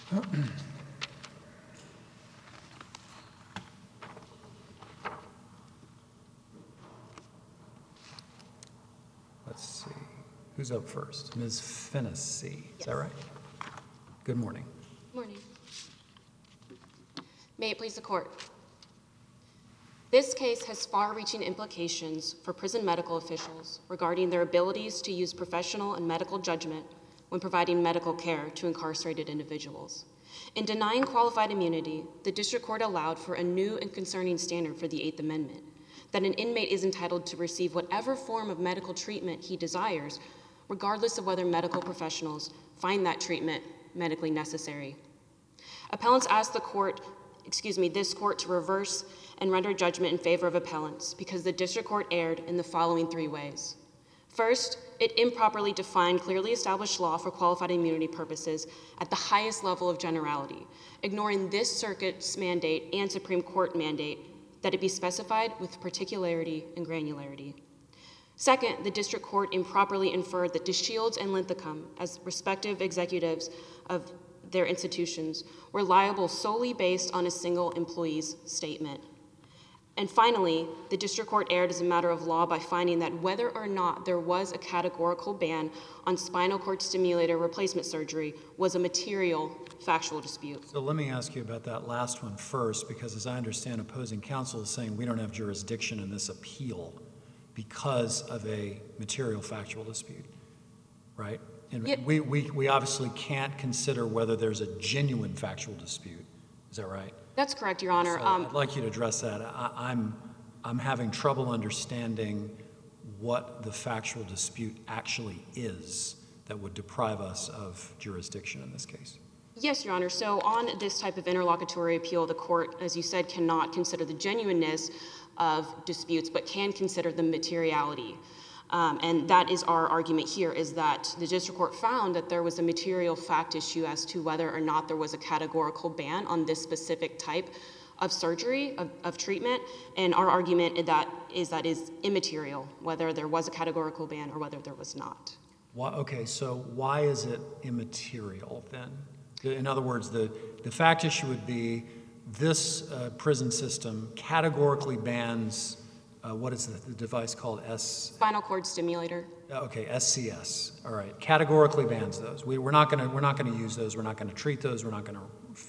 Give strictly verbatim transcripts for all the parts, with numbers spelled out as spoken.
Let's see. Who's up first? Miz Fennessy. Is that right? Good morning. Good morning. May it please the court. This case has far-reaching implications for prison medical officials regarding their abilities to use professional and medical judgment when providing medical care to incarcerated individuals. In denying qualified immunity, the district court allowed for a new and concerning standard for the Eighth Amendment, that an inmate is entitled to receive whatever form of medical treatment he desires, regardless of whether medical professionals find that treatment medically necessary. Appellants ask the court, excuse me, this court to reverse and render judgment in favor of appellants because the district court erred in the following three ways. First, it improperly defined clearly established law for qualified immunity purposes at the highest level of generality, ignoring this circuit's mandate and Supreme Court mandate that it be specified with particularity and granularity. Second, the district court improperly inferred that DeShields and Linthicum, as respective executives of their institutions, were liable solely based on a single employee's statement. And finally, the district court erred as a matter of law by finding that whether or not there was a categorical ban on spinal cord stimulator replacement surgery was a material factual dispute. So let me ask you about that last one first, because as I understand, opposing counsel is saying we don't have jurisdiction in this appeal because of a material factual dispute, right? And yep. we, we, we obviously can't consider whether there's a genuine factual dispute. Is that right? That's correct, Your Honor. So um, I'd like you to address that. I, I'm, I'm having trouble understanding what the factual dispute actually is that would deprive us of jurisdiction in this case. Yes, Your Honor. So on this type of interlocutory appeal, the court, as you said, cannot consider the genuineness of disputes, but can consider the materiality. Um, and that is our argument here, is that the district court found that there was a material fact issue as to whether or not there was a categorical ban on this specific type of surgery, of, of treatment. And our argument is that is that is immaterial, whether there was a categorical ban or whether there was not. Why, okay, so why is it immaterial then? In other words, the, the fact issue would be this uh, prison system categorically bans Uh, what is the, the device called? S Spinal cord stimulator. Okay, S C S. All right, categorically bans those. We, we're not going to we're not going to use those. We're not going to treat those. We're not going to.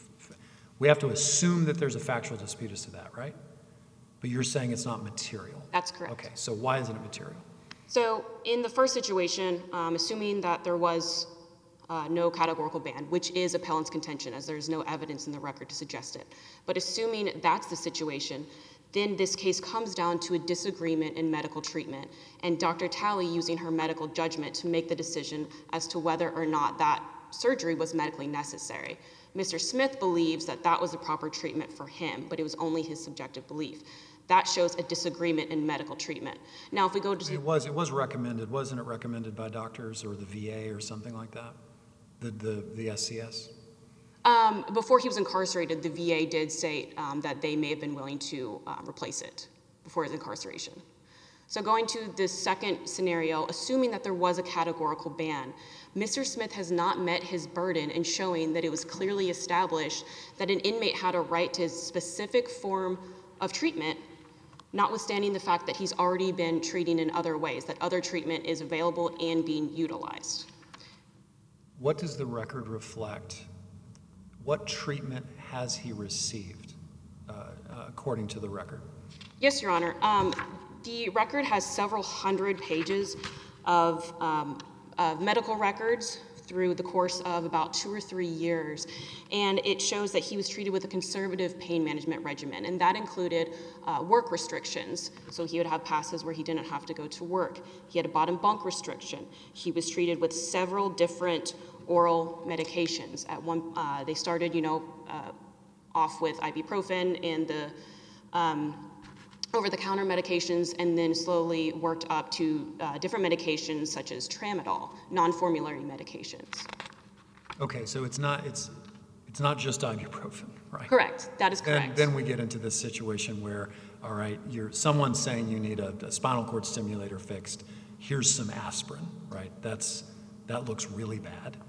We have to assume that there's a factual dispute as to that, right? But you're saying it's not material. That's correct. Okay, so why isn't it material? So in the first situation, um, assuming that there was uh, no categorical ban, which is appellant's contention, as there is no evidence in the record to suggest it, but assuming that's the situation, then this case comes down to a disagreement in medical treatment, and Doctor Talley using her medical judgment to make the decision as to whether or not that surgery was medically necessary. Mister Smith believes that that was the proper treatment for him, but it was only his subjective belief. That shows a disagreement in medical treatment. Now, if we go to... It was, it was recommended, wasn't it recommended by doctors or the V A or something like that? The, the, the S C S? Um, before he was incarcerated, the V A did say um, that they may have been willing to uh, replace it before his incarceration. So going to the second scenario, assuming that there was a categorical ban, Mister Smith has not met his burden in showing that it was clearly established that an inmate had a right to a specific form of treatment, notwithstanding the fact that he's already been treating in other ways, that other treatment is available and being utilized. What does the record reflect? What treatment has he received, uh, uh, according to the record? Yes, Your Honor. Um, the record has several hundred pages of, um, of medical records through the course of about two or three years, and it shows that he was treated with a conservative pain management regimen, and that included uh, work restrictions. So he would have passes where he didn't have to go to work. He had a bottom bunk restriction. He was treated with several different oral medications. At one, uh, they started, you know, uh, off with ibuprofen and the um, over-the-counter medications, and then slowly worked up to uh, different medications such as tramadol, non-formulary medications. Okay, so it's not it's it's not just ibuprofen, right? Correct. That is correct. Then, then we get into this situation where, all right, you're someone's saying you need a, a spinal cord stimulator fixed. Here's some aspirin, right? That's that looks really bad.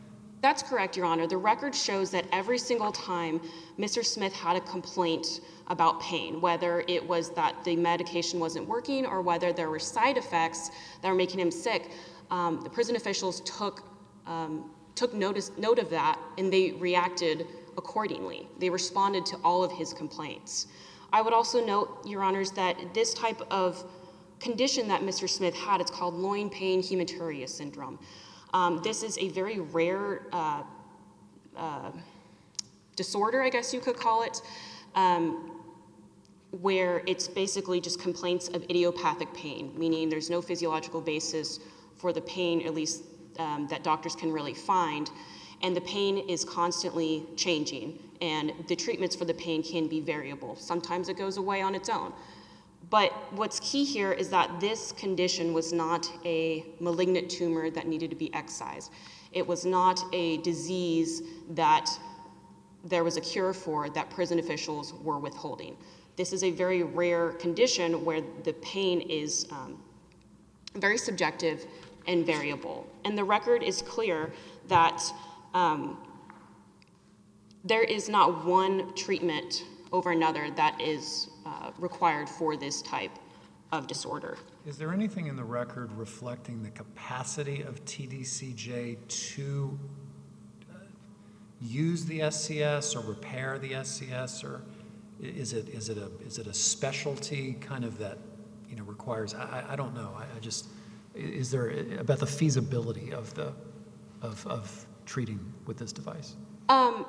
That's correct, Your Honor. The record shows that every single time Mister Smith had a complaint about pain, whether it was that the medication wasn't working or whether there were side effects that were making him sick, um, the prison officials took um, took notice note of that, and they reacted accordingly. They responded to all of his complaints. I would also note, Your Honors, that this type of condition that Mister Smith had, it's called loin pain hematuria syndrome. Um, this is a very rare uh, uh, disorder, I guess you could call it, um, where it's basically just complaints of idiopathic pain, meaning there's no physiological basis for the pain, at least um, that doctors can really find, and the pain is constantly changing, and the treatments for the pain can be variable. Sometimes it goes away on its own. But what's key here is that this condition was not a malignant tumor that needed to be excised. It was not a disease that there was a cure for that prison officials were withholding. This is a very rare condition where the pain is um, very subjective and variable. And the record is clear that um, there is not one treatment over another that is uh, required for this type of disorder. Is there anything in the record reflecting the capacity of T D C J to uh, use the S C S or repair the S C S, or is it is it a is it a specialty kind of that you know requires? I, I don't know. I, I just is there about the feasibility of the of of treating with this device? Um,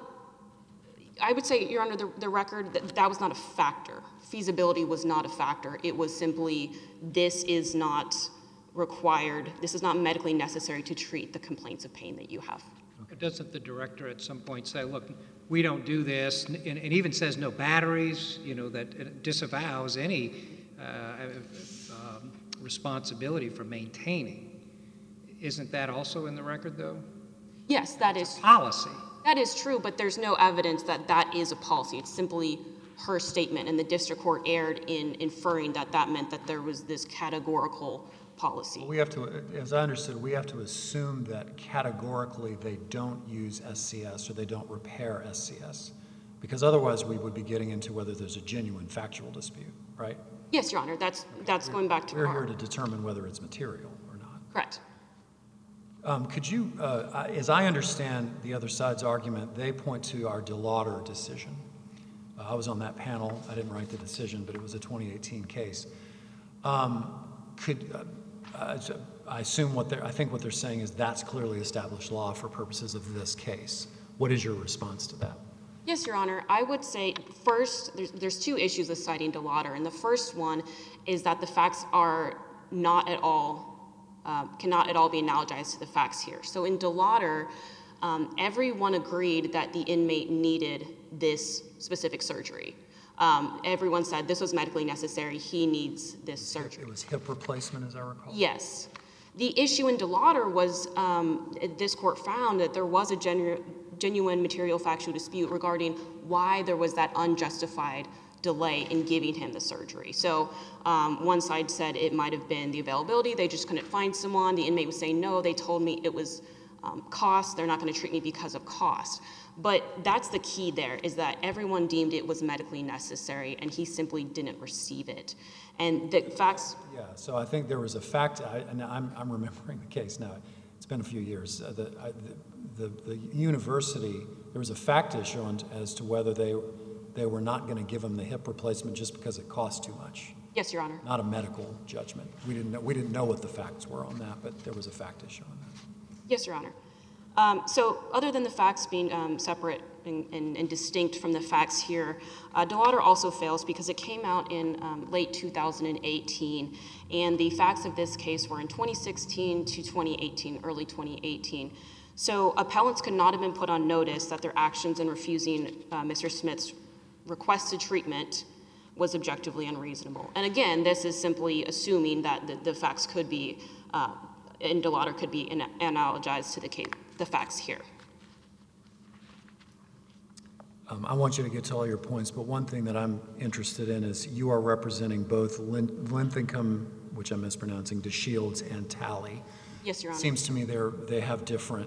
I would say, Your Honor, the, the record, that, that was not a factor. Feasibility was not a factor. It was simply, this is not required, this is not medically necessary to treat the complaints of pain that you have. Okay. Doesn't the director at some point say, look, we don't do this, and, and even says no batteries, you know, that it disavows any uh, um, responsibility for maintaining? Isn't that also in the record, though? Yes, that is. Policy. That is true, but there's no evidence that that is a policy. It's simply her statement, and the district court erred in inferring that that meant that there was this categorical policy. Well, we have to, as I understood, we have to assume that categorically they don't use S C S or they don't repair S C S, because otherwise we would be getting into whether there's a genuine factual dispute, right? Yes, Your Honor, that's, that's going back to We're our... here to determine whether it's material or not. Correct. Um, could you, uh, as I understand the other side's argument, they point to our DeLauder decision. Uh, I was on that panel. I didn't write the decision, but it was a twenty eighteen case. Um, could uh, I assume what they're, I think what they're saying is that's clearly established law for purposes of this case. What is your response to that? Yes, Your Honor. I would say first, there's, there's two issues with citing DeLauder, and the first one is that the facts are not at all Uh, cannot at all be analogized to the facts here. So in DeLauder, um, everyone agreed that the inmate needed this specific surgery. Um, everyone said this was medically necessary, he needs this surgery. It was hip replacement, as I recall? Yes. The issue in DeLauder was um, this court found that there was a genu genuine material factual dispute regarding why there was that unjustified delay in giving him the surgery. So um, one side said it might have been the availability, they just couldn't find someone. The inmate was saying, no, they told me it was um, cost, they're not gonna treat me because of cost. But that's the key there, is that everyone deemed it was medically necessary and he simply didn't receive it. And the facts- Yeah, so I think there was a fact, I, and I'm, I'm remembering the case now, it's been a few years. Uh, the, I, the, the, the university, there was a fact issue on, as to whether they they were not going to give him the hip replacement just because it cost too much. Yes, Your Honor. Not a medical judgment. We didn't know, we didn't know what the facts were on that, but there was a fact issue on that. Yes, Your Honor. Um, so other than the facts being um, separate and, and, and distinct from the facts here, uh, DeLauder also fails because it came out in um, late two thousand eighteen, and the facts of this case were in twenty sixteen to twenty eighteen, early twenty eighteen. So appellants could not have been put on notice that their actions in refusing uh, Mister Smith's requested treatment was objectively unreasonable. And again, this is simply assuming that the, the facts could be, uh, in DeLauder could be analogized to the, case, the facts here. Um, I want you to get to all your points, but one thing that I'm interested in is you are representing both Linthicum, which I'm mispronouncing, DeShields, and Talley. Yes, Your Honor. Seems to me they're, they have different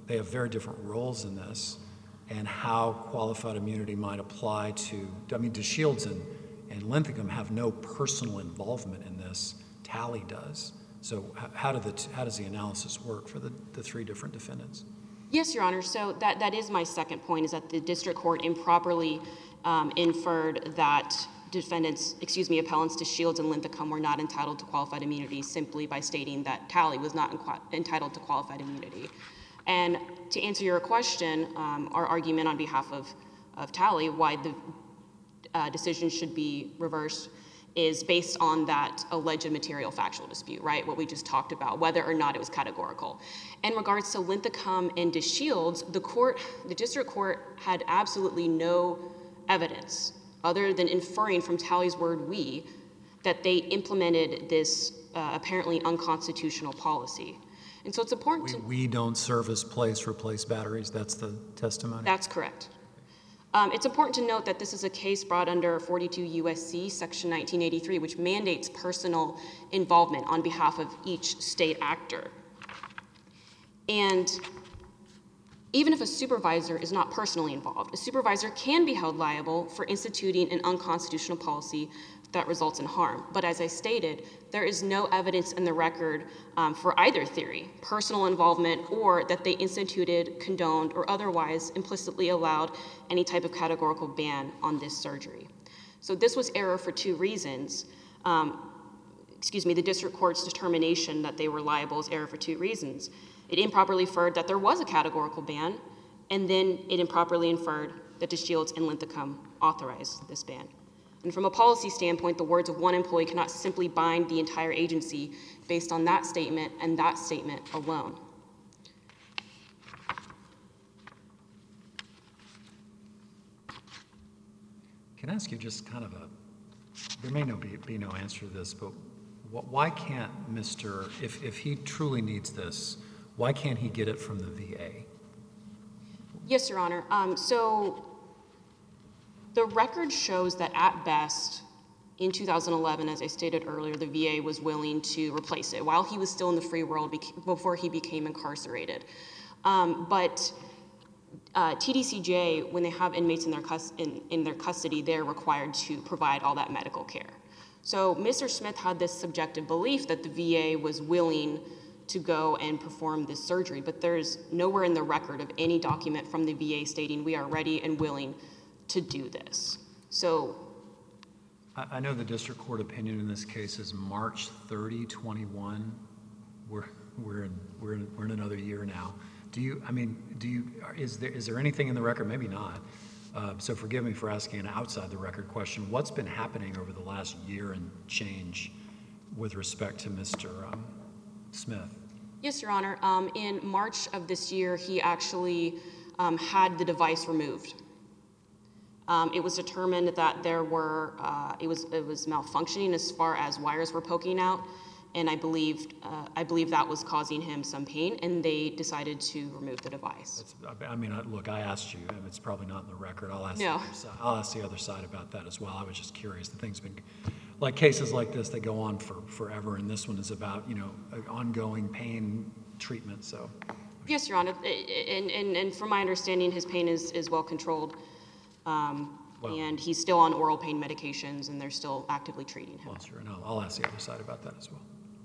they have very different roles in this, and how qualified immunity might apply to, I mean, DeShields and, and Linthicum have no personal involvement in this. Talley does. So h- how, do the, how does the analysis work for the, the three different defendants? Yes, Your Honor. So that, that is my second point, is that the district court improperly um, inferred that defendants, excuse me, appellants DeShields and Linthicum were not entitled to qualified immunity simply by stating that Talley was not inqu- entitled to qualified immunity. And to answer your question, um, our argument on behalf of, of Talley, why the uh, decision should be reversed, is based on that alleged material factual dispute, right? What we just talked about, whether or not it was categorical. In regards to Linthicum and DeShields, the court, the district court had absolutely no evidence other than inferring from Talley's word "we" that they implemented this uh, apparently unconstitutional policy. And so it's important We, to... we don't service, place, replace batteries. That's the testimony? That's correct. Um, it's important to note that this is a case brought under forty-two U S C section nineteen eighty-three, which mandates personal involvement on behalf of each state actor. And even if a supervisor is not personally involved, a supervisor can be held liable for instituting an unconstitutional policy that results in harm. But as I stated, there is no evidence in the record um, for either theory, personal involvement or that they instituted, condoned, or otherwise implicitly allowed any type of categorical ban on this surgery. So this was error for two reasons. Um, excuse me, the district court's determination that they were liable is error for two reasons. It improperly inferred that there was a categorical ban, and then it improperly inferred that DeShields and Linthicum authorized this ban. And from a policy standpoint, the words of one employee cannot simply bind the entire agency based on that statement and that statement alone. Can I ask you just kind of a, there may no be, be no answer to this, but wh- why can't Mister, if, if he truly needs this, why can't he get it from the V A? Yes, Your Honor. Um, so the record shows that at best, in two thousand eleven, as I stated earlier, the V A was willing to replace it while he was still in the free world beca- before he became incarcerated. Um, but uh, T D C J, when they have inmates in their, cus- in, in their custody, they're required to provide all that medical care. So Mister Smith had this subjective belief that the V A was willing to go and perform this surgery, but there's nowhere in the record of any document from the V A stating we are ready and willing to do this. So I, I know the district court opinion in this case is March thirtieth, twenty-one. We're, we're in, we're in, we're in another year now. Do you, I mean, do you, is there, is there anything in the record? Maybe not. Uh, so forgive me for asking an outside the record question. What's been happening over the last year and change with respect to Mister Um, Smith? yes, Your Honor. Um, in March of this year, he actually um, had the device removed. Um, it was determined that there were, uh, it was it was malfunctioning as far as wires were poking out, and I believed uh, I believe that was causing him some pain, and they decided to remove the device. That's, I mean, I, look, I asked you, and it's probably not in the record. I'll ask, No. the other side, I'll ask the other side about that as well. I was just curious. The thing's been, like cases like this, they go on for forever, and this one is about, you know, ongoing pain treatment, so. Yes, Your Honor, and, and, and from my understanding, his pain is, is well controlled, um, Well- and he's still on oral pain medications, and they're still actively treating him. Well, sure, and I'll, I'll ask the other side about that as well.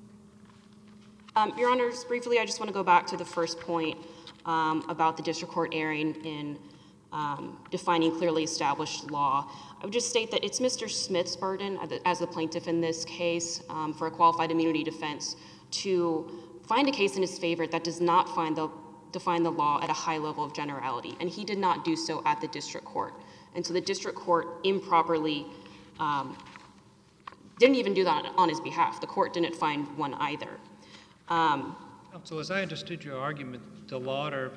Um, Your Honors, briefly, I just want to go back to the first point um, about the district court erring in um, defining clearly established law. I would just state that it's Mister Smith's burden as the plaintiff in this case um, for a qualified immunity defense to find a case in his favor that does not find the, define the law at a high level of generality, and he did not do so at the district court. And so the district court improperly um, didn't even do that on his behalf. The court didn't find one either. Um, Counsel, as I understood your argument, DeLauder,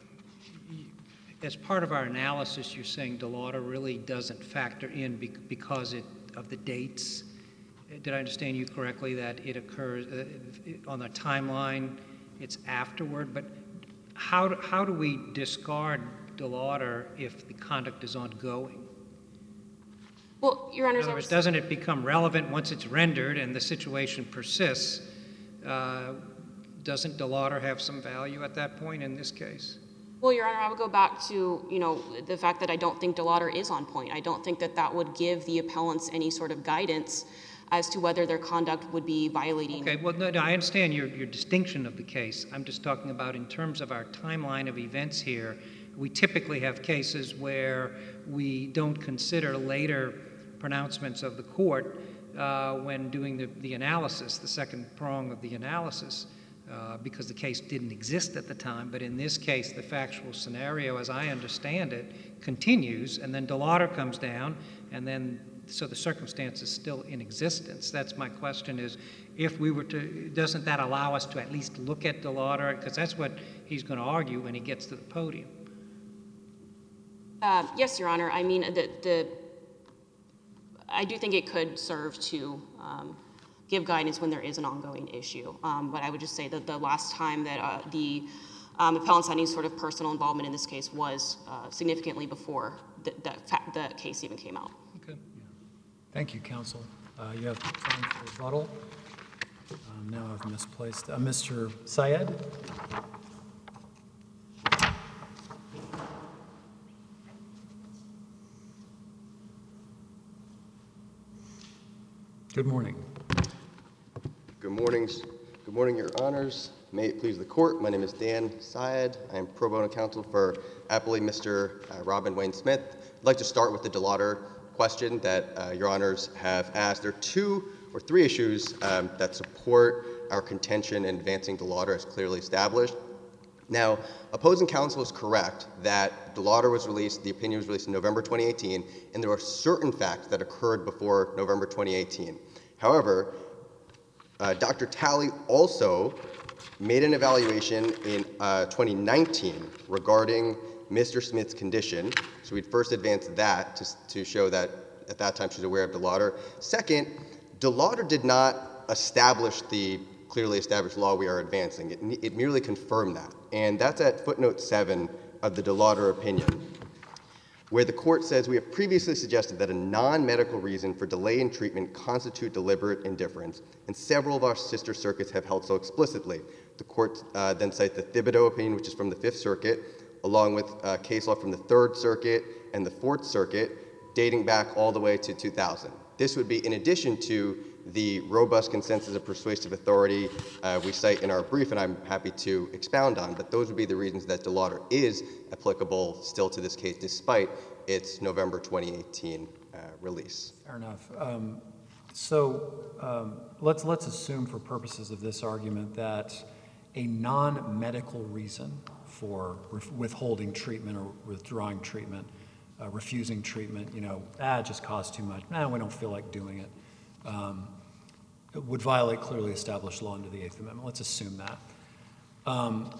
as part of our analysis, you're saying DeLauder really doesn't factor in be- because it, of the dates. Did I understand you correctly that it occurs uh, on a timeline, it's afterward? But how do, how do we discard DeLauder if the conduct is ongoing? Well, Your Honors, In other I words, was, doesn't it become relevant once it's rendered and the situation persists? Uh, doesn't DeLauder have some value at that point in this case? Well, Your Honor, I would go back to, you know, the fact that I don't think DeLauder is on point. I don't think that that would give the appellants any sort of guidance as to whether their conduct would be violating. Okay, well, no, no, I understand your, your distinction of the case. I'm just talking about in terms of our timeline of events here. We typically have cases where we don't consider later pronouncements of the court uh, when doing the, the analysis, the second prong of the analysis, uh, because the case didn't exist at the time. But in this case, the factual scenario, as I understand it, continues, and then DeLauder comes down, and then so the circumstance is still in existence. That's my question is, if we were to, doesn't that allow us to at least look at DeLauder? Because that's what he's going to argue when he gets to the podium. Uh, yes, Your Honor. I mean, the, the, I do think it could serve to um, give guidance when there is an ongoing issue. Um, but I would just say that the last time that uh, the um, appellants had any sort of personal involvement in this case was uh, significantly before the, the, the case even came out. Okay. Thank you, counsel. Uh, you have time for rebuttal. Um, now I've misplaced. Uh, Mister Syed? Good morning. Good morning. Good morning, Your Honors. May it please the court, my name is Dan Syed. I am pro bono counsel for appellee Mister Uh, Robin Wayne Smith. I'd like to start with the DeLauder question that uh, Your Honors have asked. There are two or three issues um, that support our contention in advancing DeLauder as clearly established. Now, opposing counsel is correct that DeLauder was released, the opinion was released in November twenty eighteen, and there are certain facts that occurred before November twenty eighteen. However, uh, Doctor Talley also made an evaluation in uh, twenty nineteen regarding Mister Smith's condition. So we'd first advance that to, to show that at that time she's aware of DeLauder. Second, DeLauder did not establish the clearly established law we are advancing. It, it merely confirmed that. And that's at footnote seven of the DeLauder opinion, where the court says, we have previously suggested that a non-medical reason for delay in treatment constitute deliberate indifference, and several of our sister circuits have held so explicitly. The court uh, then cites the Thibodeau opinion, which is from the Fifth Circuit, along with uh, case law from the Third Circuit and the Fourth Circuit, dating back all the way to two thousand. This would be in addition to the robust consensus of persuasive authority uh, we cite in our brief, and I'm happy to expound on, but those would be the reasons that DeLauder is applicable still to this case, despite its November twenty eighteen uh, release. Fair enough. Um, so um, let's, let's assume for purposes of this argument that a non-medical reason for withholding treatment or withdrawing treatment, uh, refusing treatment, you know, ah, it just costs too much, nah, we don't feel like doing it, um, it would violate clearly established law under the Eighth Amendment. Let's assume that. Um,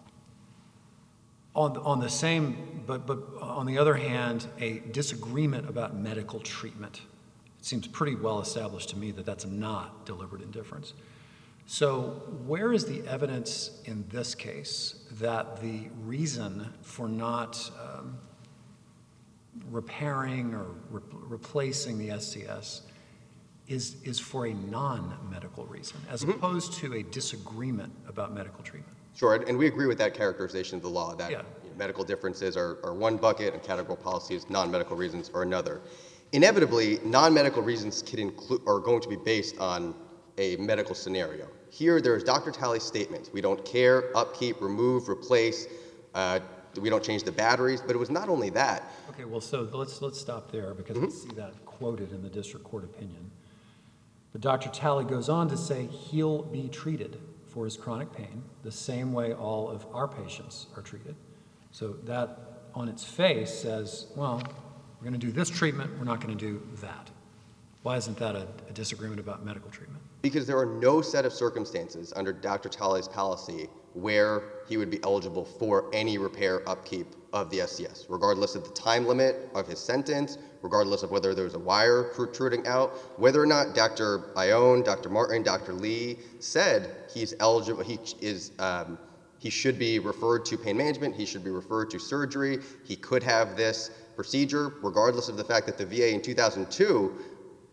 on, on the same, but, but on the other hand, a disagreement about medical treatment. It seems pretty well established to me that that's not deliberate indifference. So where is the evidence in this case that the reason for not um, repairing or re replacing the S C S is, is for a non-medical reason, as mm-hmm. opposed to a disagreement about medical treatment? Sure, and we agree with that characterization of the law, that yeah. you know, medical differences are, are one bucket and categorical policies, non-medical reasons are another. Inevitably, non-medical reasons can include, are going to be based on a medical scenario. Here, there's Doctor Talley's statements. We don't care, upkeep, remove, replace, uh, we don't change the batteries, but it was not only that. Okay, well, so let's, let's stop there because mm-hmm. we see that quoted in the district court opinion. But Doctor Talley goes on to say he'll be treated for his chronic pain the same way all of our patients are treated. So that on its face says, well, we're going to do this treatment, we're not going to do that. Why isn't that a, a disagreement about medical treatment? Because there are no set of circumstances under Doctor Talley's policy where he would be eligible for any repair upkeep of the S C S, regardless of the time limit of his sentence, regardless of whether there's a wire protruding out, whether or not Doctor Ione, Doctor Martin, Doctor Lee said he's eligible, he is, um, he should be referred to pain management, he should be referred to surgery, he could have this procedure, regardless of the fact that the V A in two thousand two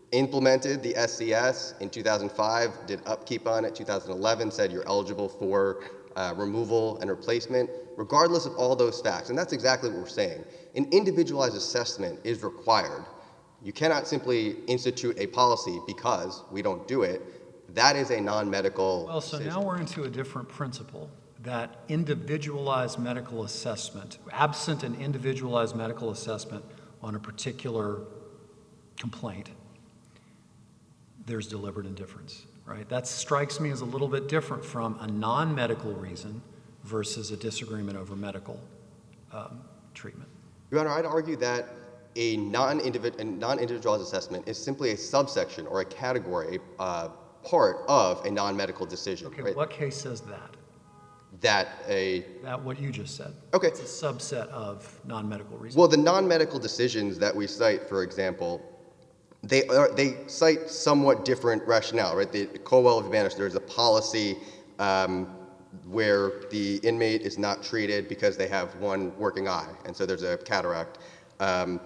implemented the S C S in two thousand five, did upkeep on it. two thousand eleven said you're eligible for uh, removal and replacement, regardless of all those facts. And that's exactly what we're saying. An individualized assessment is required. You cannot simply institute a policy because we don't do it. That is a non-medical Well, so decision. now we're into a different principle, that individualized medical assessment, absent an individualized medical assessment on a particular complaint, there's deliberate indifference, right? That strikes me as a little bit different from a non-medical reason versus a disagreement over medical um, treatment. Your Honor, I'd argue that a non-individ- a non-individualized assessment is simply a subsection or a category, uh, part of a non-medical decision. Okay, right? what case says that? That a That what you just said? Okay. It's a subset of non-medical reasons. well, the non-medical decisions that we cite, for example, they are they cite somewhat different rationale, right? The Colwell v. Banish, there's a policy um, where the inmate is not treated because they have one working eye, and so there's a cataract. Um,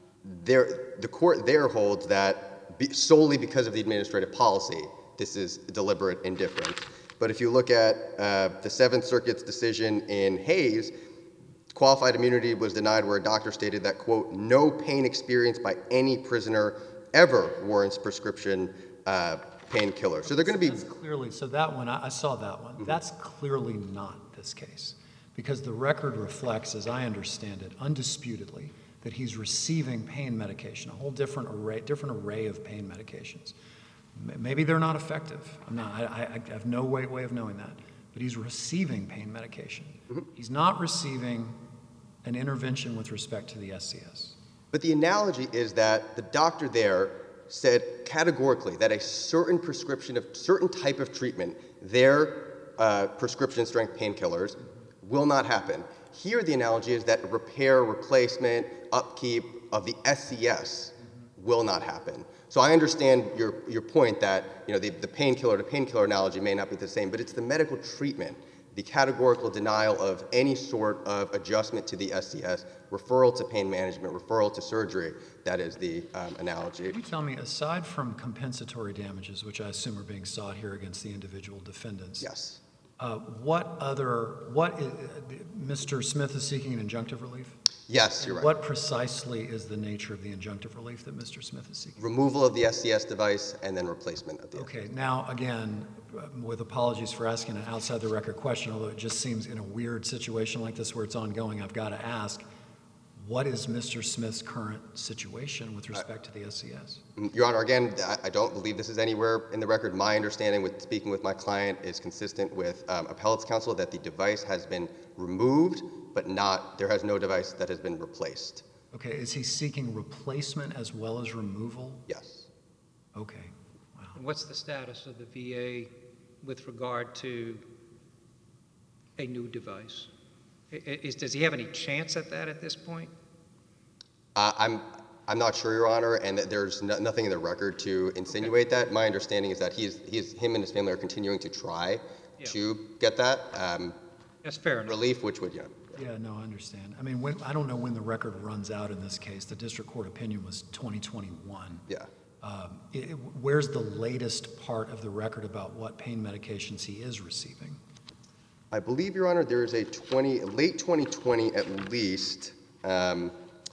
there, the court there holds that be, solely because of the administrative policy, this is deliberate indifference. But if you look at uh, the Seventh Circuit's decision in Hayes, qualified immunity was denied where a doctor stated that, quote, no pain experienced by any prisoner ever warrants prescription uh, painkiller. So they're going to be... That's clearly, so that one, I, I saw that one. Mm-hmm. That's clearly not this case, because the record reflects, as I understand it, undisputedly, that he's receiving pain medication, a whole different array, different array of pain medications. M- Maybe they're not effective. I'm not, I, I, I have no way, way of knowing that. But he's receiving pain medication. Mm-hmm. He's not receiving an intervention with respect to the S C S. But the analogy is that the doctor there said categorically that a certain prescription of certain type of treatment, their uh, prescription strength painkillers, will not happen. Here the analogy is that repair, replacement, upkeep of the S C S will not happen. So I understand your, your point that, you know, the, the painkiller to painkiller analogy may not be the same, but it's the medical treatment, the categorical denial of any sort of adjustment to the S C S, referral to pain management, referral to surgery, that is the um, analogy. Can you tell me, aside from compensatory damages, which I assume are being sought here against the individual defendants, Yes. uh, what other, what, is, Mister Smith is seeking an injunctive relief? Yes, you're right. What precisely is the nature of the injunctive relief that Mister Smith is seeking? Removal of the S C S device and then replacement of the S C S. Okay, now, again, uh, with apologies for asking an outside-the-record question, although it just seems in a weird situation like this where it's ongoing, I've got to ask, what is Mister Smith's current situation with respect to the S C S? Your Honor, again, I- I don't believe this is anywhere in the record. My understanding with speaking with my client is consistent with um, appellate's counsel that the device has been removed, but not, there has no device that has been replaced. Okay, is he seeking replacement as well as removal? Yes. Okay, wow. And what's the status of the V A with regard to a new device? I- i- Is, does he have any chance at that at this point? Uh, I'm, I'm not sure, Your Honor, and that there's no, nothing in the record to insinuate that. My understanding is that he's, he's, him and his family are continuing to try Yeah. to get that um, That's fair enough. relief, which would, you know, Yeah, no, I understand. I mean, when, I don't know when the record runs out in this case. The district court opinion was twenty twenty-one. yeah. Um, it- it- where's the latest part of the record about what pain medications he is receiving? I believe, Your Honor, there is a twenty, late twenty twenty at least, um,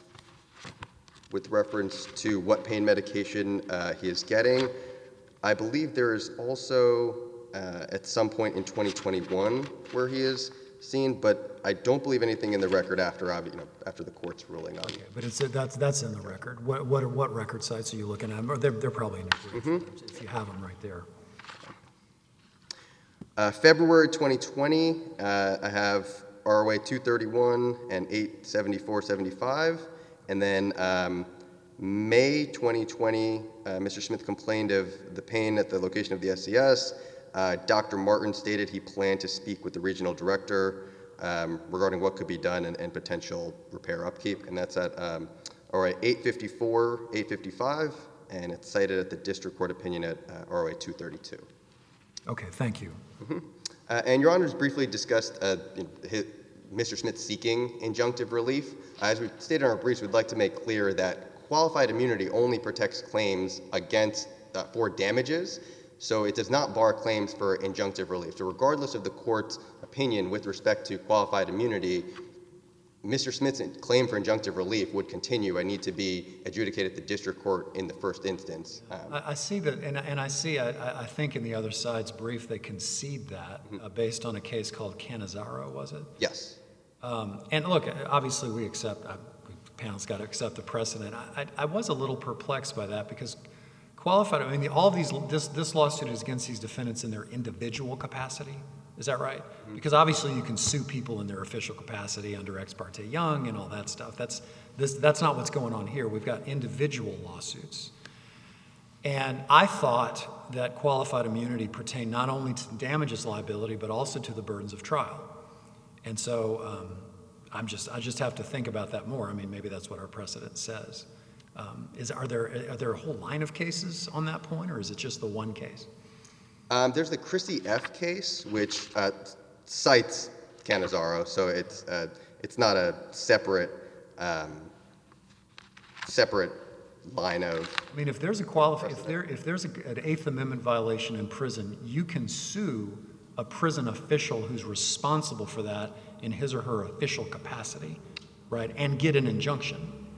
with reference to what pain medication uh, he is getting. I believe there is also uh, at some point in twenty twenty-one where he is seen, but I don't believe anything in the record after, uh, you know, after the court's ruling on it. Okay, but it's, that's, that's in the record. What, what, what record sites are you looking at? Or They're, they're probably in your brief, if you have them right there. Uh, February twenty twenty, uh, I have R O A two thirty-one and eight seventy-four seventy-five. And then um, May twenty twenty, uh, Mister Smith complained of the pain at the location of the S C S. Uh, Doctor Martin stated he planned to speak with the regional director um, regarding what could be done and, and potential repair upkeep. And that's at um, R O A eight fifty-four, eight fifty-five, and it's cited at the district court opinion at uh, R O A two thirty-two. Okay, thank you. Uh, and Your Honors briefly discussed uh, his, Mister Smith seeking injunctive relief. Uh, as we stated in our briefs, we'd like to make clear that qualified immunity only protects claims against, uh, for damages, so it does not bar claims for injunctive relief. So regardless of the court's opinion with respect to qualified immunity, Mister Smith's claim for injunctive relief would continue and need to be adjudicated at the district court in the first instance. Um, I, I see that, and, and I see, I, I think in the other side's brief, they concede that Mm-hmm. uh, based on a case called Canizaro, was it? yes. Um, and look, obviously we accept, uh, the panel's got to accept the precedent. I, I, I was a little perplexed by that because qualified, I mean, the, all of these, this, this lawsuit is against these defendants in their individual capacity. Is that right? Mm-hmm. Because obviously you can sue people in their official capacity under Ex parte Young and all that stuff. That's, this, that's not what's going on here. We've got individual lawsuits. And I thought that qualified immunity pertained not only to damages liability, but also to the burdens of trial. And so um, I'm just, I just have to think about that more. I mean, maybe that's what our precedent says. Um, is, are, there, are there a whole line of cases on that point, or is it just the one case? Um, there's the Chrissy F. case, which uh, cites Canizaro, so it's, uh, it's not a separate, um, separate line of. I mean, if there's a qualif- if there, if there's a, an Eighth Amendment violation in prison, you can sue a prison official who's responsible for that in his or her official capacity, right, and get an injunction.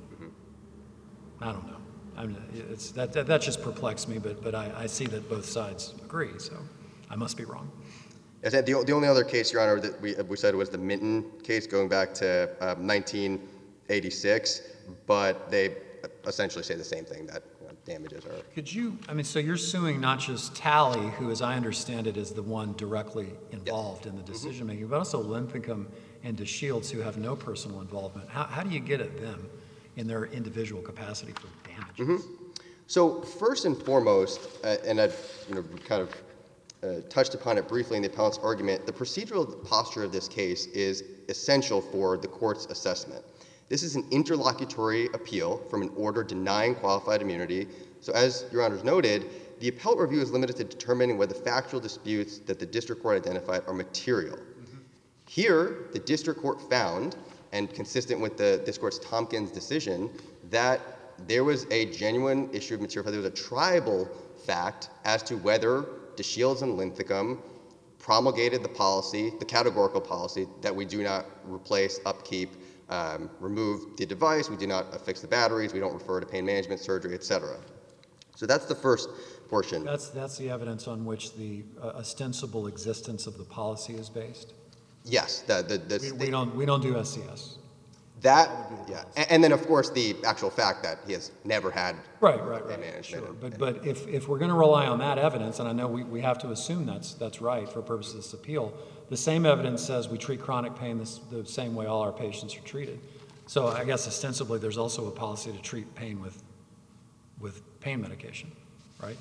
Mm-hmm. I don't know. I mean, it's, that, that, that just perplexed me, but, but I, I see that both sides agree, so I must be wrong. Yes, and the, the only other case, Your Honor, that we, we said was the Minton case going back to um, nineteen eighty-six, but they essentially say the same thing, that you know, damages are. Could you, I mean, so you're suing not just Talley, who, as I understand it, is the one directly involved yes. in the decision-making, mm-hmm. but also Linthicum and DeShields, who have no personal involvement. How, how do you get at them in their individual capacity for damages? Mm-hmm. So first and foremost, uh, and I've you know, kind of uh, touched upon it briefly in the appellant's argument, the procedural posture of this case is essential for the court's assessment. This is an interlocutory appeal from an order denying qualified immunity. So as Your Honors noted, the appellate review is limited to determining whether factual disputes that the district court identified are material. Mm-hmm. Here, the district court found, and consistent with the, this court's Tompkins decision, that there was a genuine issue of material fact. There was a tribal fact as to whether DeShields and Linthicum promulgated the policy, the categorical policy, that we do not replace, upkeep, Um, remove the device, we do not affix the batteries, we don't refer to pain management, surgery, et cetera. So that's the first portion. That's, that's the evidence on which the uh, ostensible existence of the policy is based? Yes. The, the, the, we, we, don't, we don't do S C S. That, yeah. And, and then, of course, the actual fact that he has never had right, right, pain right. management. Sure. And, but and, but if, if we're going to rely on that evidence, and I know we, we have to assume that's, that's right for purposes of this appeal, the same evidence says we treat chronic pain this, the same way all our patients are treated. So I guess ostensibly there's also a policy to treat pain with, with pain medication, right?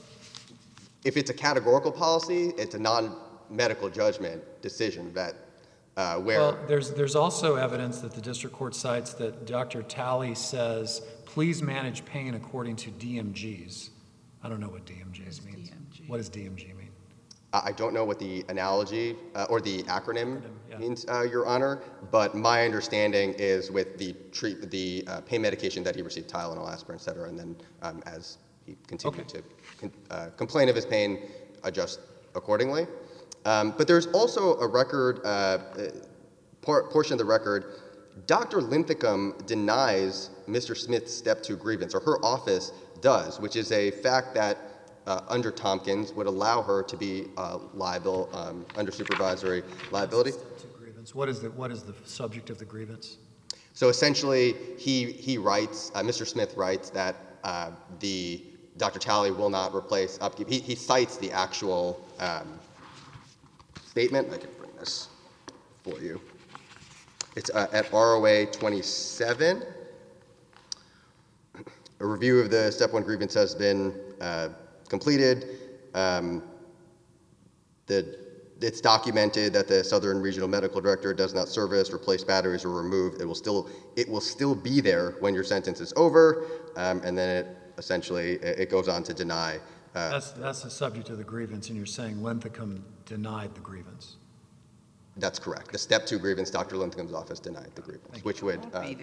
If it's a categorical policy, it's a non-medical judgment decision that uh, where... Well, there's, there's also evidence that the district court cites that Doctor Talley says, please manage pain according to D M Gs. I don't know what D M Gs means. D M G? What does D M G mean? I don't know what the analogy uh, or the acronym, acronym yeah. means, uh, Your Honor, but my understanding is with the treat the uh, pain medication that he received, Tylenol, aspirin, et cetera, and then um, as he continued okay. to con uh, complain of his pain, adjust accordingly. Um, but there's also a record, uh, por portion of the record, Doctor Linthicum denies Mister Smith's step two grievance, or her office does, which is a fact that Uh, under Tompkins would allow her to be uh, liable um, under supervisory liability. What is the what is the subject of the grievance? So essentially, he he writes, uh, Mister Smith writes that uh, the Doctor Talley will not replace upkeep. He he cites the actual um, statement. I can bring this for you. It's uh, at R O A twenty-seven. A review of the step one grievance has been uh, completed. Um, the, it's documented that the Southern Regional Medical Director does not service, replace batteries, or remove. It will still, it will still be there when your sentence is over, um, and then it essentially it, it goes on to deny. Uh, that's that's the subject of the grievance, and you're saying Linthicum denied the grievance. That's correct. The step two grievance, Doctor Linthicum's office denied the grievance, which would It won't uh, be there.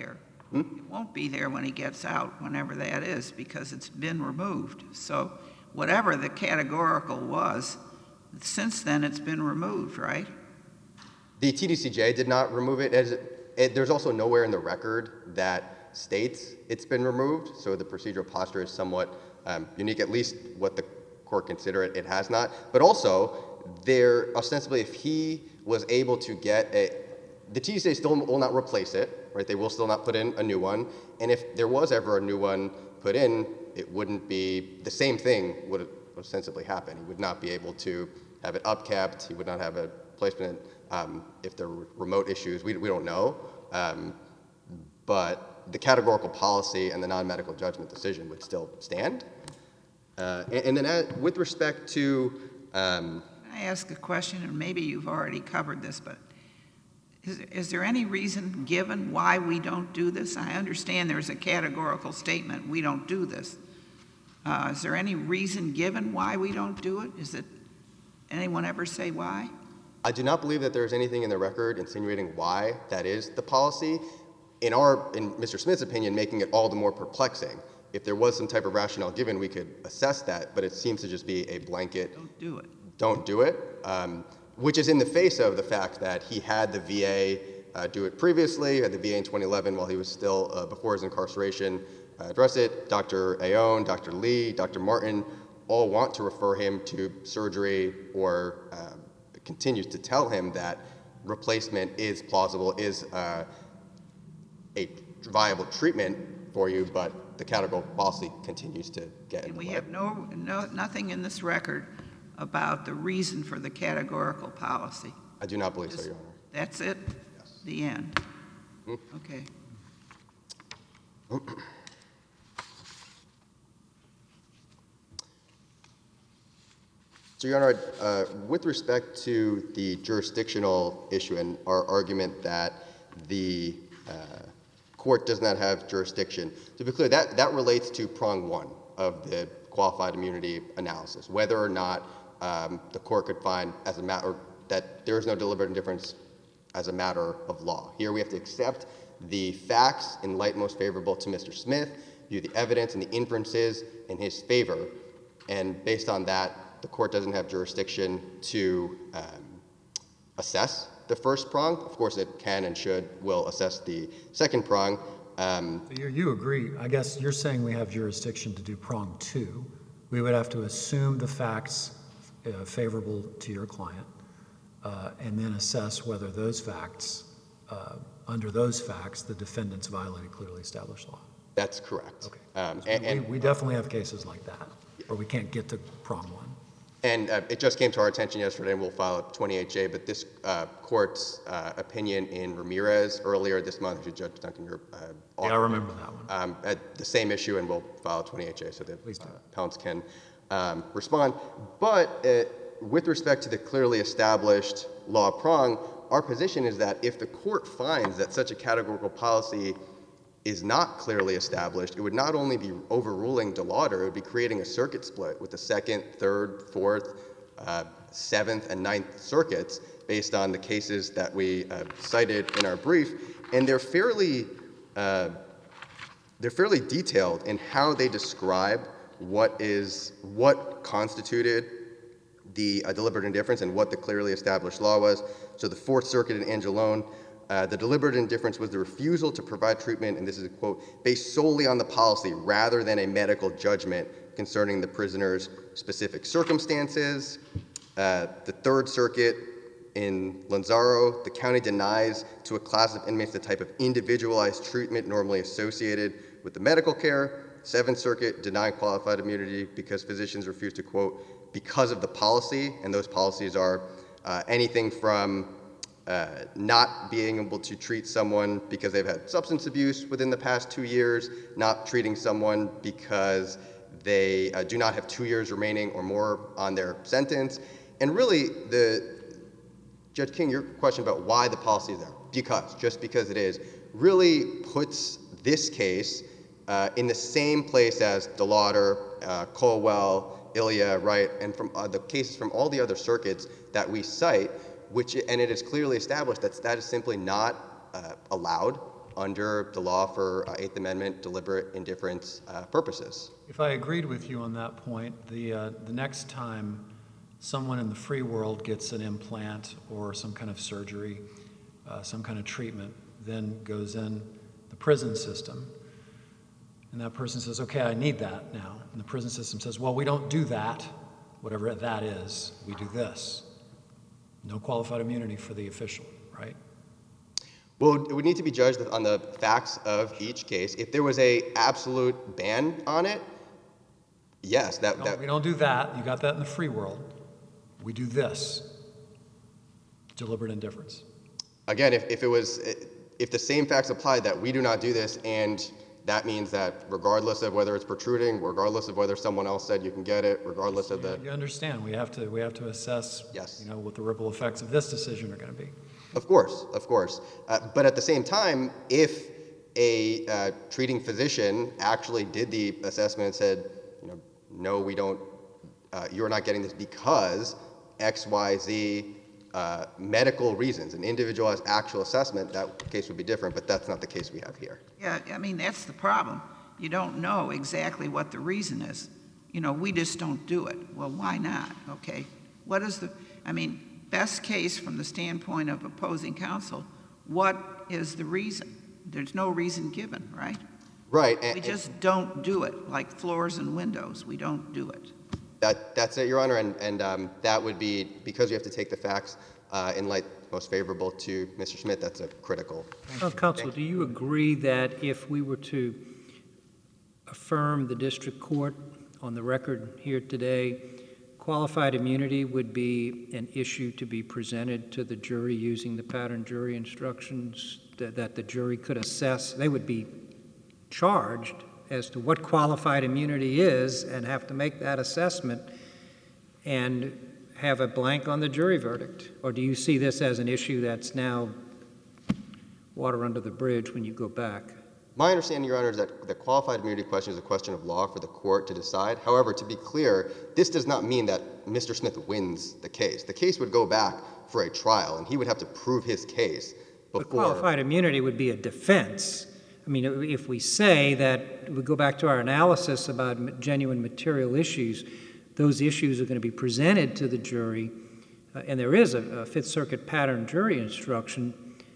It won't be there when he gets out, whenever that is, because it's been removed. So whatever the categorical was, since then it's been removed, right? The T D C J did not remove it. As it, there's also nowhere in the record that states it's been removed, so the procedural posture is somewhat um, unique, at least what the court consider it, it has not. But also, there ostensibly, if he was able to get a, the T D C J still will not replace it, right? They will still not put in a new one. And if there was ever a new one put in, it wouldn't be, the same thing would ostensibly happen. He would not be able to have it upkept. He would not have a placement. Um, if there were remote issues, we, we don't know. Um, but the categorical policy and the non-medical judgment decision would still stand. Uh, and, and then as, with respect to... Um, Can I ask a question, and maybe you've already covered this, but is, is there any reason given why we don't do this? I understand there's a categorical statement, we don't do this. Uh, is there any reason given why we don't do it? Is it, anyone ever say why? I do not believe that there's anything in the record insinuating why that is the policy. In our, in Mister Smith's opinion, making it all the more perplexing. If there was some type of rationale given, we could assess that, but it seems to just be a blanket. Don't do it. Don't do it, um, which is in the face of the fact that he had the V A uh, do it previously, had the V A in twenty eleven while he was still, uh, before his incarceration, uh, address it. Doctor Aoun, Doctor Lee, Doctor Martin all want to refer him to surgery or uh, continues to tell him that replacement is plausible, is uh, a viable treatment for you, but the categorical policy continues to get in And the we way. have no, no, nothing in this record about the reason for the categorical policy. I do not believe so, Just- Your Honor. That's it? Yes. The end? Hmm. Okay. So, Your Honor, uh, with respect to the jurisdictional issue and our argument that the uh, court does not have jurisdiction, to be clear, that, that relates to prong one of the qualified immunity analysis, whether or not um, the court could find as a matter that there is no deliberate indifference as a matter of law. Here we have to accept the facts in light most favorable to Mister Smith, view the evidence and the inferences in his favor, and based on that, the court doesn't have jurisdiction to um, assess the first prong. Of course, it can and should, will assess the second prong. Um, You, you agree, I guess you're saying we have jurisdiction to do prong two. We would have to assume the facts uh, favorable to your client, uh, and then assess whether those facts, uh, under those facts, the defendants violated clearly established law. that's correct. Okay. Um, So and, we, and, we definitely have cases like that, where we can't get to prong one. and uh, it just came to our attention yesterday, and we'll file a twenty-eight J, but this uh, court's uh, opinion in Ramirez earlier this month, which Judge Duncan, your uh, Yeah, I remember that one. um, at the same issue, and we'll file a twenty-eight J so that Please do. uh, appellants can um, respond. But uh, with respect to the clearly established law prong, our position is that if the court finds that such a categorical policy is not clearly established, it would not only be overruling DeLauder, it would be creating a circuit split with the Second, Third, Fourth, uh, Seventh, and Ninth Circuits based on the cases that we uh, cited in our brief, and they're fairly uh, they're fairly detailed in how they describe what is what constituted the uh, deliberate indifference and what the clearly established law was. So the Fourth Circuit in Angelone, uh, the deliberate indifference was the refusal to provide treatment, and this is a quote, based solely on the policy rather than a medical judgment concerning the prisoner's specific circumstances. Uh, the Third Circuit in Lanzaro, the county denies to a class of inmates the type of individualized treatment normally associated with the medical care. Seventh Circuit denied qualified immunity because physicians refuse to, quote, because of the policy, and those policies are uh, anything from uh, not being able to treat someone because they've had substance abuse within the past two years, not treating someone because they uh, do not have two years remaining or more on their sentence. And really, the Judge King, your question about why the policy is there, because, just because it is, really puts this case uh, in the same place as DeLauder, uh, Colwell, Ilya, Wright, and from uh, the cases from all the other circuits that we cite, which, and it is clearly established that that is simply not uh, allowed under the law for uh, Eighth Amendment deliberate indifference uh, purposes. If I agreed with you on that point, the, uh, the next time someone in the free world gets an implant or some kind of surgery, uh, some kind of treatment, then goes in the prison system, and that person says, okay, I need that now. And the prison system says, well, we don't do that, whatever that is, we do this. No qualified immunity for the official, right? Well, it would need to be judged on the facts of each case. If there was a absolute ban on it, yes, that, No, that we don't do that. You got that in the free world. We do this. Deliberate indifference. again, if, if it was, if the same facts applied that we do not do this, and that means that regardless of whether it's protruding, regardless of whether someone else said you can get it, regardless of the, You understand, we have to, we have to assess, Yes. you know, what the ripple effects of this decision are going to be. of course, of course. Uh, but at the same time, if a uh, treating physician actually did the assessment and said, you know, no, we don't, uh, you're not getting this because X, Y, Z, uh, medical reasons, an individualized actual assessment, that case would be different, but that's not the case we have here. Yeah, I mean, that's the problem. You don't know exactly what the reason is. You know, we just don't do it. Well, why not? Okay. What is the, I mean, best case from the standpoint of opposing counsel, what is the reason? There's no reason given, right? Right. And, We just don't do it, like floors and windows. We don't do it. That, that's it, Your Honor, and, and um, that would be, because you have to take the facts uh, in light most favorable to Mister Schmidt, that's a critical. Well, Counsel, do you agree that if we were to affirm the district court on the record here today, qualified immunity would be an issue to be presented to the jury using the pattern jury instructions that, that the jury could assess? They would be charged as to what qualified immunity is and have to make that assessment and have a blank on the jury verdict? Or do you see this as an issue that's now water under the bridge when you go back? My understanding, Your Honor, is that the qualified immunity question is a question of law for the court to decide. However, to be clear, this does not mean that Mister Smith wins the case. The case would go back for a trial, and he would have to prove his case before. But qualified immunity would be a defense. I mean, if we say that, we go back to our analysis about genuine material issues, those issues are going to be presented to the jury, uh, and there is a, a Fifth Circuit pattern jury instruction.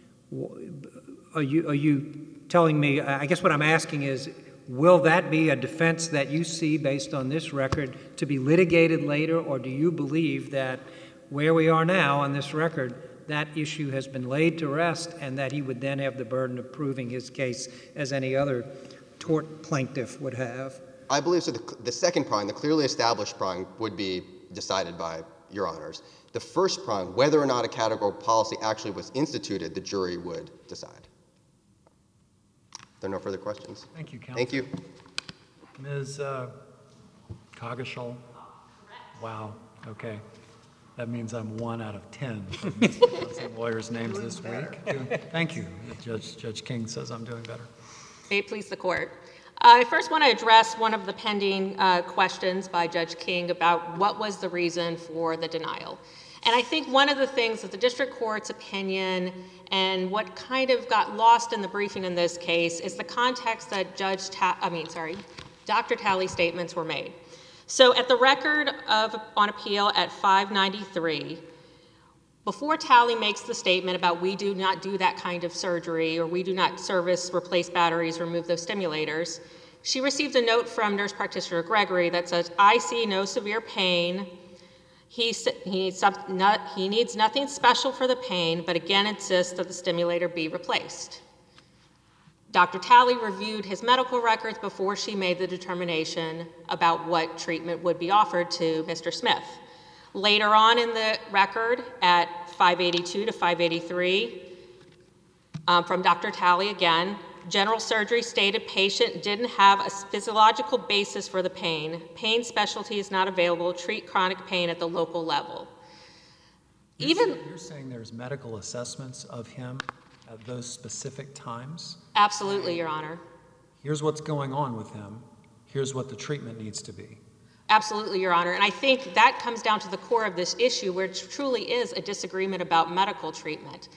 Are you, are you telling me, I guess what I'm asking is, will that be a defense that you see based on this record to be litigated later, or do you believe that where we are now on this record, that issue has been laid to rest and that he would then have the burden of proving his case as any other tort plaintiff would have? I believe so. The, the second prong, the clearly established prong, would be decided by Your Honors. The first prong, whether or not a categorical policy actually was instituted, the jury would decide. There are no further questions. Thank you, counsel. Thank you. Miz Uh, Coggeshall? Wow, okay. That means I'm one out of ten of Mister lawyers' names this week. Thank you. Judge, Judge King says I'm doing better. May it please the court. Uh, I first want to address one of the pending uh, questions by Judge King about what was the reason for the denial. And I think one of the things that the district court's opinion and what kind of got lost in the briefing in this case is the context that Judge, Ta- I mean, sorry, Doctor Talley's statements were made. So at the record of on appeal at five ninety-three, before Talley makes the statement about we do not do that kind of surgery or we do not service, replace batteries, remove those stimulators, she received a note from nurse practitioner Gregory that says, I see no severe pain. He, he, needs some, not, he needs nothing special for the pain, but again insists that the stimulator be replaced. Doctor Talley reviewed his medical records before she made the determination about what treatment would be offered to Mister Smith. Later on in the record at five eighty-two to five eighty-three, um, from Doctor Talley again, general surgery stated patient didn't have a physiological basis for the pain. Pain specialty is not available. Treat chronic pain at the local level. You're Even saying, you're saying there's medical assessments of him at those specific times? Absolutely, Your Honor. Here's what's going on with him. Here's what the treatment needs to be. Absolutely, Your Honor. And I think that comes down to the core of this issue, where it truly is a disagreement about medical treatment.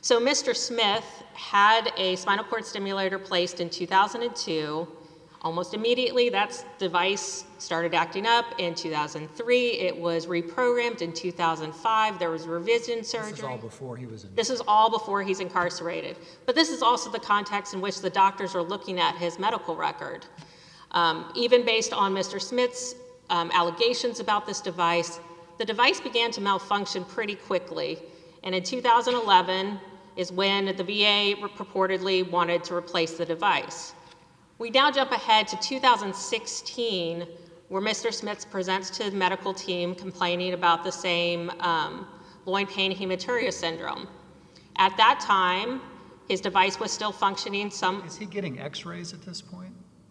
So Mister Smith had a spinal cord stimulator placed in two thousand two. Almost immediately, that device started acting up. In two thousand three, it was reprogrammed. In two thousand five, there was revision surgery. This is all before he was in. This is all before he's incarcerated. But this is also the context in which the doctors are looking at his medical record. Um, even based on Mister Smith's um, allegations about this device, the device began to malfunction pretty quickly. And in two thousand eleven is when the V A purportedly wanted to replace the device. We now jump ahead to two thousand sixteen, where Mister Smith presents to the medical team complaining about the same um, loin pain hematuria syndrome. At that time, his device was still functioning. Some Is he getting x-rays at this point?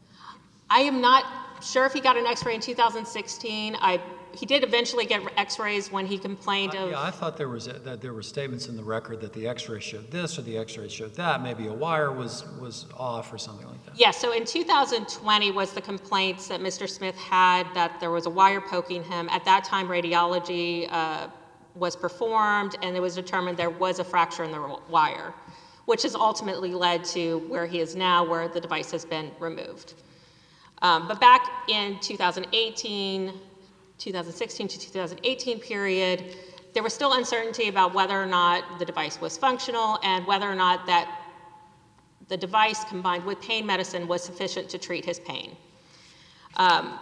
I am not sure if he got an x-ray in two thousand sixteen. I, he did eventually get x-rays when he complained Uh, of... Yeah, I thought there was, a- that there were statements in the record that the x-ray showed this or the x-ray showed that. Maybe a wire was, was off or something like that. Yeah, so in two thousand twenty was the complaints that Mister Smith had that there was a wire poking him. At that time, radiology uh, was performed, and it was determined there was a fracture in the wire, which has ultimately led to where he is now, where the device has been removed. Um, but back in two thousand eighteen, two thousand sixteen to two thousand eighteen period, there was still uncertainty about whether or not the device was functional and whether or not that the device combined with pain medicine was sufficient to treat his pain. Um,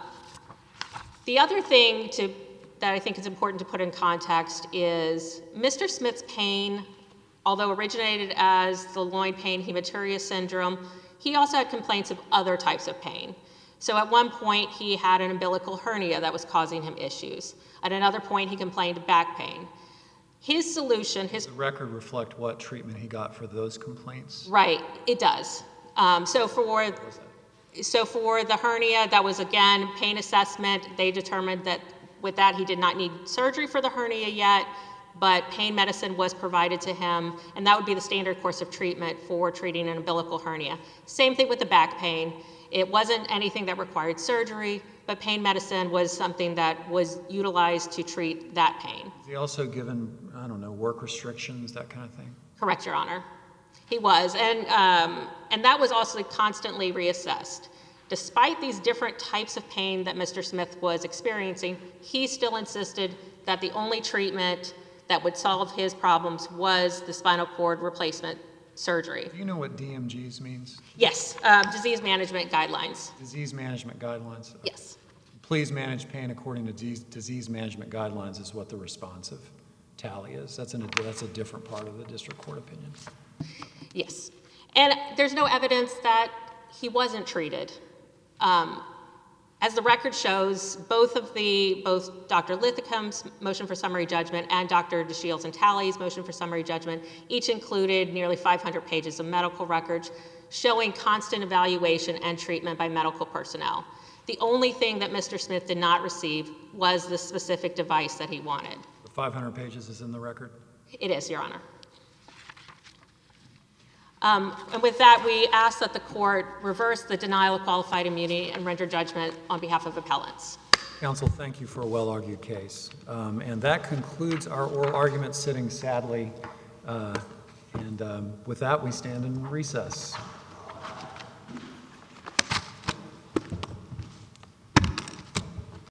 the other thing to, that I think is important to put in context is Mister Smith's pain, although originated as the loin pain hematuria syndrome, he also had complaints of other types of pain. So at one point, he had an umbilical hernia that was causing him issues. At another point, he complained of back pain. His solution, his... Does the record reflect what treatment he got for those complaints? Right, it does. Um, so for so for the hernia, that was, again, pain assessment. They determined that with that, he did not need surgery for the hernia yet, but pain medicine was provided to him, and that would be the standard course of treatment for treating an umbilical hernia. Same thing with the back pain. It wasn't anything that required surgery, but pain medicine was something that was utilized to treat that pain. Is he also given, I don't know, work restrictions, that kind of thing? Correct, Your Honor. He was, and, um, and that was also constantly reassessed. Despite these different types of pain that Mister Smith was experiencing, he still insisted that the only treatment that would solve his problems was the spinal cord replacement surgery. Do you know what D M Gs means? Yes, uh, disease management guidelines. Disease management guidelines? Yes. Please manage pain according to disease, disease management guidelines is what the responsive tally is. That's, an, that's a different part of the district court opinion. Yes. And there's no evidence that he wasn't treated. Um, as the record shows, both of the, both Doctor Lithicum's motion for summary judgment and Doctor DeShields and Talley's motion for summary judgment each included nearly five hundred pages of medical records showing constant evaluation and treatment by medical personnel. The only thing that Mister Smith did not receive was the specific device that he wanted. The five hundred pages is in the record? It is, Your Honor. Um, and with that, we ask that the court reverse the denial of qualified immunity and render judgment on behalf of appellants. Counsel, thank you for a well-argued case. Um, and that concludes our oral argument sitting, sadly. Uh, and um, with that, we stand in recess.